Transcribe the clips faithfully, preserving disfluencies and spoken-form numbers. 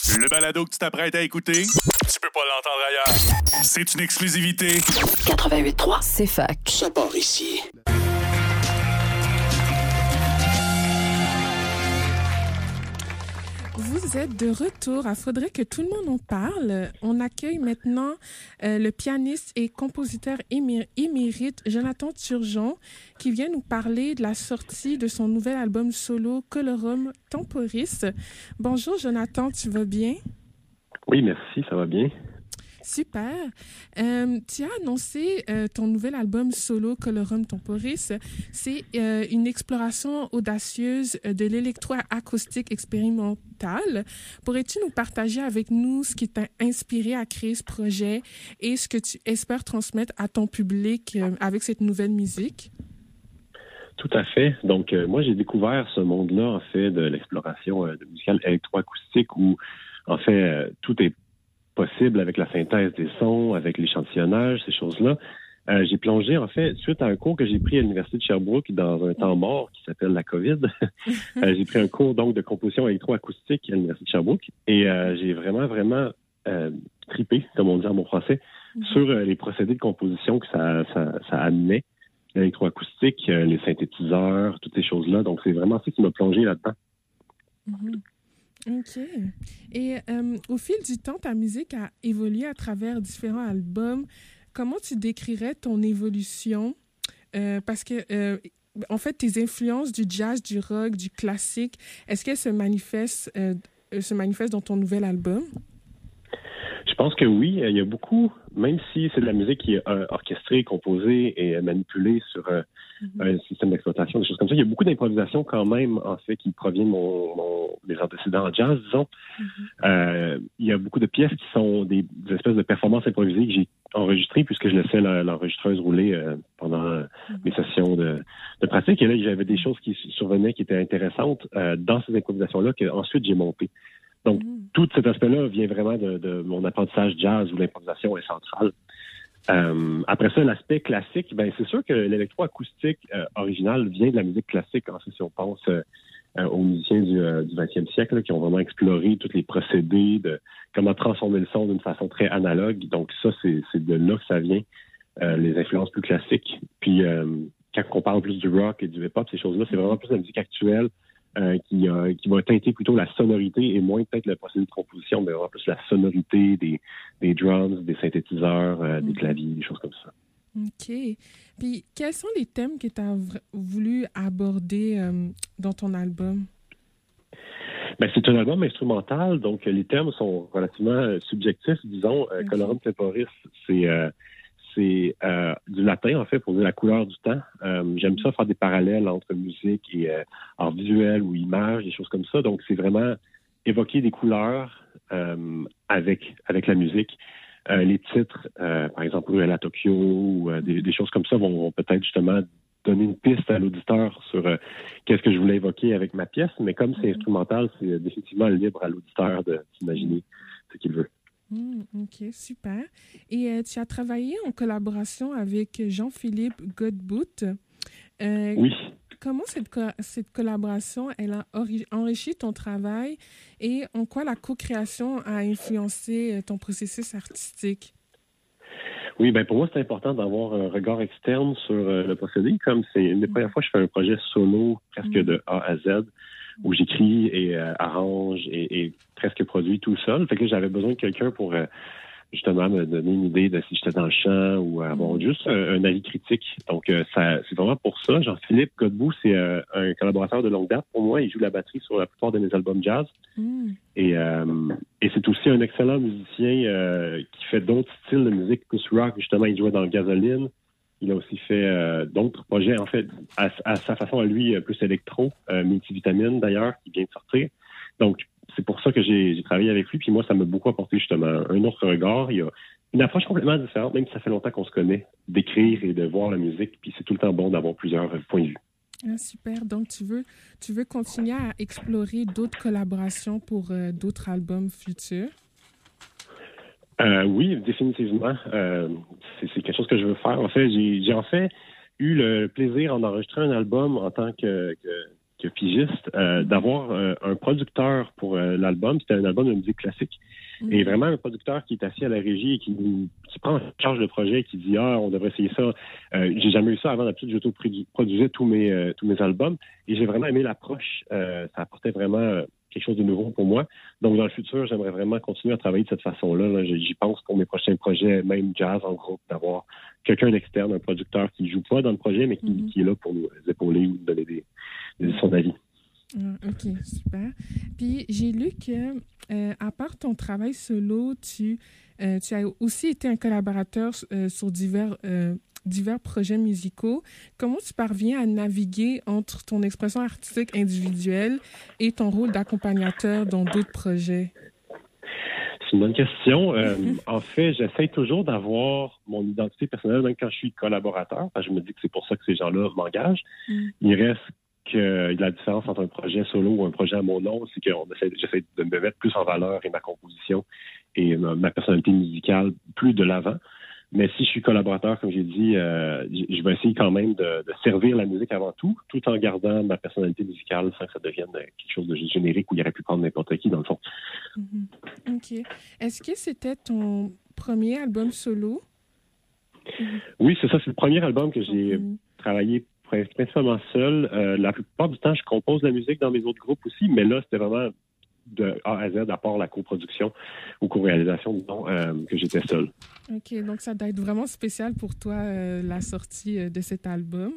Le balado que tu t'apprêtes à écouter, tu peux pas l'entendre ailleurs. C'est une exclusivité. quatre-vingt-huit point trois, c'est fac. Ça part ici. Vous êtes de retour à Faudrait que tout le monde en parle. On accueille maintenant euh, le pianiste et compositeur émir- émérite Jonathan Turgeon qui vient nous parler de la sortie de son nouvel album solo Colorum Temporis. Bonjour Jonathan, tu vas bien? Oui, merci, ça va bien. Super. Euh, tu as annoncé euh, ton nouvel album solo Colorum Temporis. C'est euh, une exploration audacieuse de l'électroacoustique expérimentale. Pourrais-tu nous partager avec nous ce qui t'a inspiré à créer ce projet et ce que tu espères transmettre à ton public euh, avec cette nouvelle musique? Tout à fait. Donc, euh, moi, j'ai découvert ce monde-là, en fait, de l'exploration euh, de musicale électroacoustique où, en fait, euh, tout est possible avec la synthèse des sons, avec l'échantillonnage, ces choses-là. Euh, j'ai plongé, en fait, suite à un cours que j'ai pris à l'Université de Sherbrooke dans un temps mort qui s'appelle la COVID. euh, j'ai pris un cours, donc, de composition électroacoustique à l'Université de Sherbrooke et euh, j'ai vraiment, vraiment euh, tripé, comme on dit en bon français, mm-hmm. sur euh, les procédés de composition que ça, ça, ça amenait, l'électroacoustique, euh, les synthétiseurs, toutes ces choses-là. Donc, c'est vraiment ça qui m'a plongé là-dedans. Mm-hmm. OK. Et euh, au fil du temps, ta musique a évolué à travers différents albums. Comment tu décrirais ton évolution? Euh, parce que, euh, en fait, tes influences du jazz, du rock, du classique, est-ce qu'elles se manifestent, euh, se manifestent dans ton nouvel album? Je pense que oui. Il y a beaucoup, même si c'est de la musique qui est euh, orchestrée, composée et manipulée sur euh, mm-hmm. un système d'exploitation, des choses comme ça, il y a beaucoup d'improvisation quand même, en fait, qui provient de mon, mon, des antécédents en jazz, disons. Mm-hmm. Euh, il y a beaucoup de pièces qui sont des, des espèces de performances improvisées que j'ai enregistrées puisque je laissais la, l'enregistreuse rouler euh, pendant euh, mm-hmm. mes sessions de, de pratique. Et là, j'avais des choses qui survenaient qui étaient intéressantes euh, dans ces improvisations-là qu'ensuite j'ai montées. Donc, mmh. tout cet aspect-là vient vraiment de, de mon apprentissage jazz où l'improvisation est centrale. Euh, après ça, l'aspect classique, ben c'est sûr que l'électroacoustique euh, original vient de la musique classique. En fait, si on pense euh, aux musiciens du, euh, du vingtième siècle là, qui ont vraiment exploré tous les procédés de comment transformer le son d'une façon très analogue. Donc, ça, c'est, c'est de là que ça vient, euh, les influences plus classiques. Puis, euh, quand on parle plus du rock et du hip-hop, ces choses-là, c'est vraiment plus de la musique actuelle. Euh, qui, euh, qui va teinter plutôt la sonorité et moins peut-être le procédé de composition, mais vraiment plus la sonorité des, des drums, des synthétiseurs, euh, mm-hmm. des claviers, des choses comme ça. OK. Puis, quels sont les thèmes que tu as v- voulu aborder euh, dans ton album? Ben, c'est un album instrumental, donc les thèmes sont relativement euh, subjectifs, disons. Euh, okay. Colorum Temporis, c'est... Euh, C'est euh, du latin, en fait, pour dire la couleur du temps. Euh, j'aime ça faire des parallèles entre musique et euh, art visuel ou image, des choses comme ça. Donc, c'est vraiment évoquer des couleurs euh, avec avec la musique. Euh, les titres, euh, par exemple, Ruelle à Tokyo, ou euh, des, des choses comme ça vont, vont peut-être justement donner une piste à l'auditeur sur euh, qu'est-ce que je voulais évoquer avec ma pièce. Mais comme c'est instrumental, c'est définitivement libre à l'auditeur de s'imaginer ce qu'il veut. Mmh, OK, super. Et euh, tu as travaillé en collaboration avec Jean-Philippe Godbout. Euh, oui. Comment cette, co- cette collaboration, elle a ori- enrichi ton travail et en quoi la co-création a influencé ton processus artistique? Oui, ben pour moi, c'est important d'avoir un regard externe sur euh, le procédé. Comme c'est une des mmh. premières fois que je fais un projet solo presque mmh. de A à Z, où j'écris et euh, arrange et, et presque produit tout seul. Fait que j'avais besoin de quelqu'un pour euh, justement me donner une idée de si j'étais dans le champ ou avoir mm. juste un, un avis critique. Donc, euh, ça, c'est vraiment pour ça. Jean-Philippe Godbout, c'est euh, un collaborateur de longue date pour moi. Il joue la batterie sur la plupart de mes albums jazz. Mm. Et, euh, et c'est aussi un excellent musicien euh, qui fait d'autres styles de musique, plus rock. Justement, il jouait dans Gasoline. Il a aussi fait euh, d'autres projets, en fait, à, à sa façon à lui, plus électro, euh, multivitamine d'ailleurs, qui vient de sortir. Donc, c'est pour ça que j'ai, j'ai travaillé avec lui. Puis moi, ça m'a beaucoup apporté justement un autre regard. Il y a une approche complètement différente, même si ça fait longtemps qu'on se connaît, d'écrire et de voir la musique. Puis c'est tout le temps bon d'avoir plusieurs points de vue. Ah, super. Donc, tu veux, tu veux continuer à explorer d'autres collaborations pour euh, d'autres albums futurs? Euh, oui, définitivement. Euh, c'est, c'est quelque chose que je veux faire. En fait, j'ai, j'ai en fait eu le plaisir en enregistrer un album en tant que, que que pigiste, euh, d'avoir euh, un producteur pour euh, l'album. C'était un album de musique classique. Mm-hmm. Et vraiment un producteur qui est assis à la régie et qui, qui prend en charge le projet et qui dit « Ah, on devrait essayer ça. Euh, » J'ai jamais eu ça avant. D'habitude, j'auto-produisais tous mes, euh, tous mes albums. Et j'ai vraiment aimé l'approche. Euh, ça apportait vraiment euh, quelque chose de nouveau pour moi. Donc, dans le futur, j'aimerais vraiment continuer à travailler de cette façon-là. Là. J'y pense pour mes prochains projets, même jazz en groupe, d'avoir quelqu'un d'externe, un producteur qui ne joue pas dans le projet, mais qui, mm-hmm. qui est là pour nous épauler ou nous donner des, des, son avis. Ah, OK, super. Puis j'ai lu que, euh, à part ton travail solo, tu, euh, tu as aussi été un collaborateur euh, sur divers, euh, divers projets musicaux. Comment tu parviens à naviguer entre ton expression artistique individuelle et ton rôle d'accompagnateur dans d'autres projets? C'est une bonne question. Euh, en fait, j'essaie toujours d'avoir mon identité personnelle, même quand je suis collaborateur, parce que je me dis que c'est pour ça que ces gens-là m'engagent. Mm. Il reste que la différence entre un projet solo ou un projet à mon nom, c'est que essaie, j'essaie de me mettre plus en valeur et ma composition et ma, ma personnalité musicale plus de l'avant. Mais si je suis collaborateur, comme j'ai dit, euh, je vais essayer quand même de, de servir la musique avant tout, tout en gardant ma personnalité musicale sans que ça devienne quelque chose de générique où il aurait pu prendre n'importe qui, dans le fond. Mm-hmm. OK. Est-ce que c'était ton premier album solo? Oui, c'est ça. C'est le premier album que j'ai mm-hmm. travaillé principalement seul. Euh, la plupart du temps, je compose la musique dans mes autres groupes aussi, mais là, c'était vraiment de A à Z, à part la coproduction ou co-réalisation, disons, euh, que j'étais seul. OK, donc ça doit être vraiment spécial pour toi, euh, la sortie de cet album.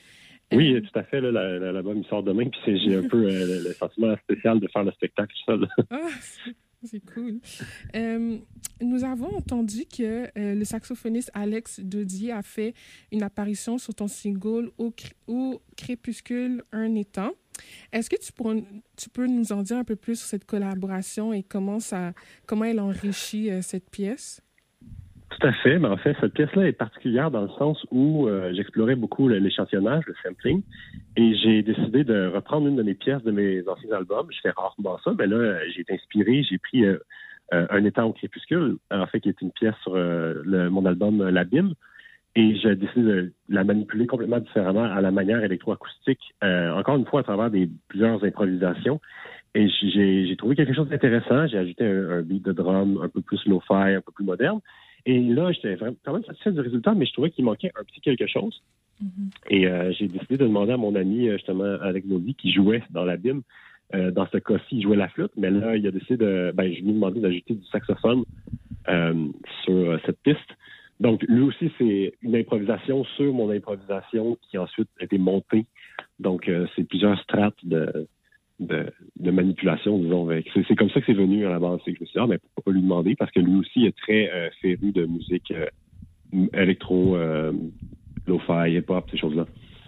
Oui, euh... tout à fait. Là, la, la, l'album, il sort demain, puis j'ai un peu euh, le, le sentiment spécial de faire le spectacle seul. Ah, c'est, c'est cool. Euh, nous avons entendu que euh, le saxophoniste Alex Dodier a fait une apparition sur ton single « Au, Au crépuscule, un étang ». Est-ce que tu, pourrais, tu peux nous en dire un peu plus sur cette collaboration et comment, ça, comment elle enrichit euh, cette pièce? Tout à fait. Mais en fait, cette pièce-là est particulière dans le sens où euh, j'explorais beaucoup l'échantillonnage, le sampling, et j'ai décidé de reprendre une de mes pièces de mes anciens albums. Je fais rarement ça, mais là, j'ai été inspiré. J'ai pris euh, euh, Un étang au crépuscule, en fait, qui est une pièce sur euh, le, mon album euh, L'Abîme. Et j'ai décidé de la manipuler complètement différemment à la manière électroacoustique, euh, encore une fois à travers des plusieurs improvisations. Et j'ai, j'ai trouvé quelque chose d'intéressant. J'ai ajouté un, un beat de drum un peu plus lo-fi, un peu plus moderne. Et là, j'étais vraiment quand même satisfait du résultat, mais je trouvais qu'il manquait un petit quelque chose. Mm-hmm. Et euh, j'ai décidé de demander à mon ami, justement, Alec Novi, qui jouait dans l'Abîme. Euh, dans ce cas-ci, il jouait la flûte, mais là, il a décidé de... Ben, je lui ai demandé d'ajouter du saxophone euh, sur euh, cette piste. Donc, lui aussi, c'est une improvisation sur mon improvisation qui ensuite a été montée. Donc, euh, c'est plusieurs strates de, de, de manipulation, disons. C'est, c'est comme ça que c'est venu à la base. C'est que je me suis dit, ah, mais pourquoi pas lui demander? Parce que lui aussi est très euh, féru de musique euh, électro, euh, lo-fi, hip-hop, ces choses-là.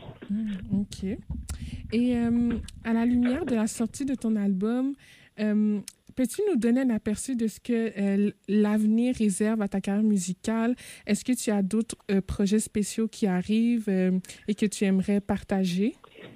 Mmh, OK. Et euh, à la lumière de la sortie de ton album, euh, peux-tu nous donner un aperçu de ce que euh, l'avenir réserve à ta carrière musicale? Est-ce que tu as d'autres euh, projets spéciaux qui arrivent euh, et que tu aimerais partager?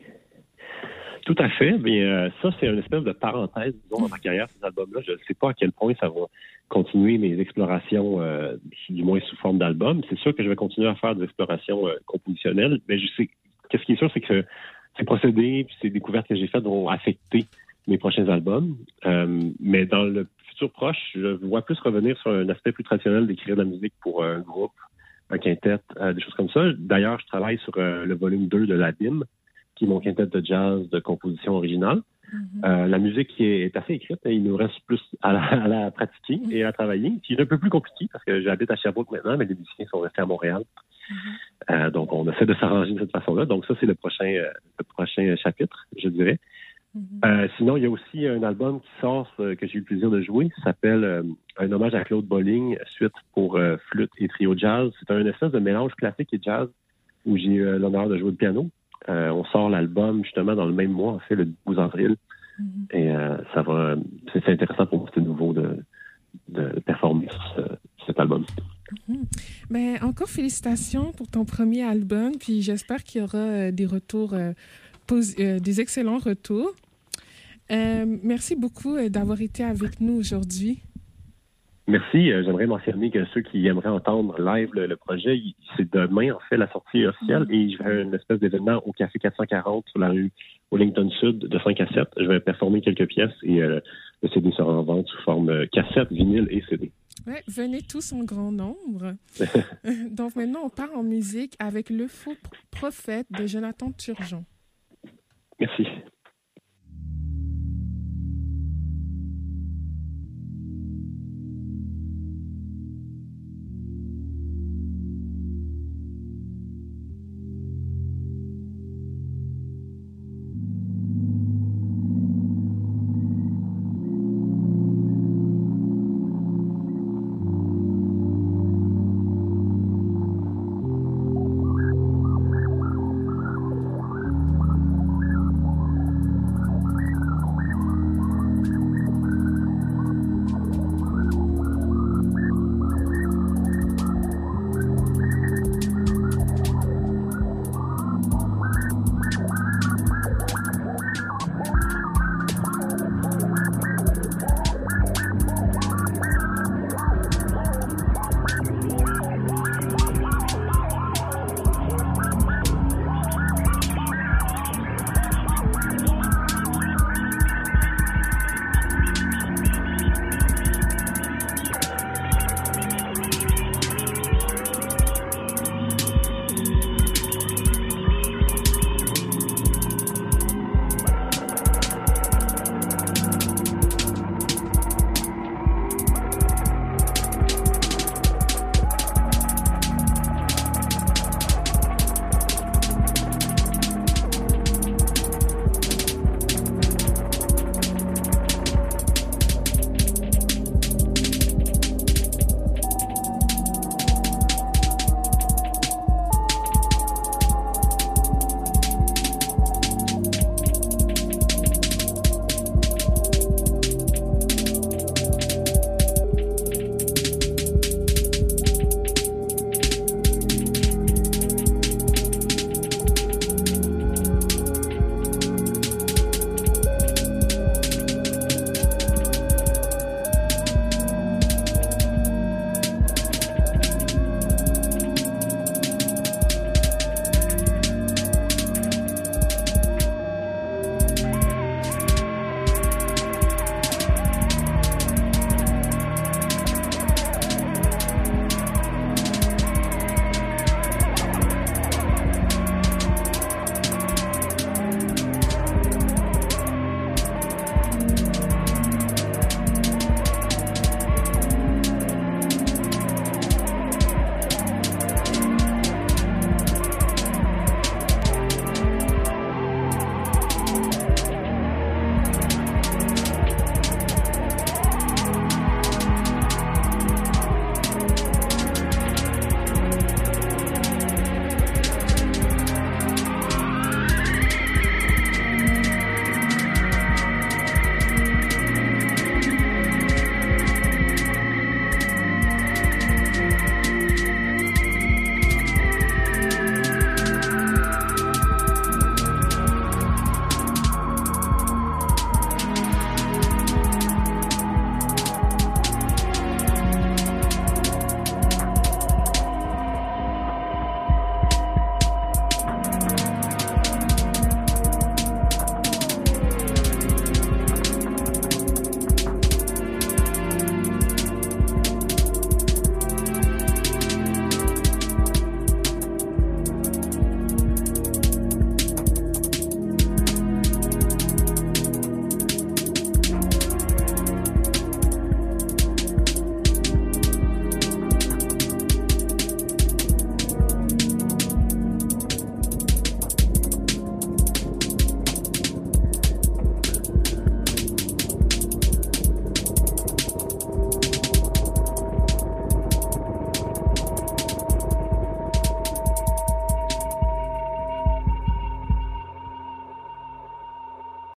Tout à fait. Mais euh, ça, c'est une espèce de parenthèse, disons, dans ma carrière, ces albums-là. Je ne sais pas à quel point ça va continuer mes explorations, euh, du moins sous forme d'album. C'est sûr que je vais continuer à faire des explorations euh, compositionnelles, mais je sais, qu'est-ce qui est sûr, c'est que ces procédés et ces découvertes que j'ai faites vont affecter mes prochains albums. Euh, mais dans le futur proche, je vois plus revenir sur un aspect plus traditionnel d'écrire de la musique pour un groupe, un quintet, euh, des choses comme ça. D'ailleurs, je travaille sur euh, le volume deux de l'Abîme, qui est mon quintet de jazz de composition originale. Mm-hmm. Euh, la musique est, est assez écrite, et il nous reste plus à la, à la pratiquer mm-hmm. et à travailler. C'est un peu plus compliqué parce que j'habite à Sherbrooke maintenant, mais les musiciens sont restés à Montréal. Mm-hmm. Euh, donc, on essaie de s'arranger de cette façon-là. Donc, ça, c'est le prochain, euh, le prochain chapitre, je dirais. Mm-hmm. Euh, sinon, il y a aussi un album qui sort euh, que j'ai eu le plaisir de jouer. Ça s'appelle euh, Un hommage à Claude Bolling, suite pour euh, flûte et trio jazz. C'est un espèce de mélange classique et jazz où j'ai eu euh, l'honneur de jouer le piano. Euh, on sort l'album justement dans le même mois, en fait, le douze avril. Mm-hmm. Et euh, ça va. C'est, c'est intéressant pour moi, c'est nouveau de, de performer sur ce, cet album. Mm-hmm. Ben, encore félicitations pour ton premier album. Puis j'espère qu'il y aura euh, des retours, euh, pos- euh, des excellents retours. Euh, merci beaucoup euh, d'avoir été avec nous aujourd'hui. Merci. Euh, j'aimerais mentionner que ceux qui aimeraient entendre live le, le projet, il, c'est demain, en fait, la sortie officielle. Et je vais faire une espèce d'événement au Café quatre cent quarante sur la rue Wellington Sud de cinq à sept. Je vais performer quelques pièces et euh, le C D sera en vente sous forme euh, cassette, vinyle et C D. Ouais, venez tous en grand nombre. Donc maintenant, on part en musique avec Le Faux Prophète de Jonathan Turgeon.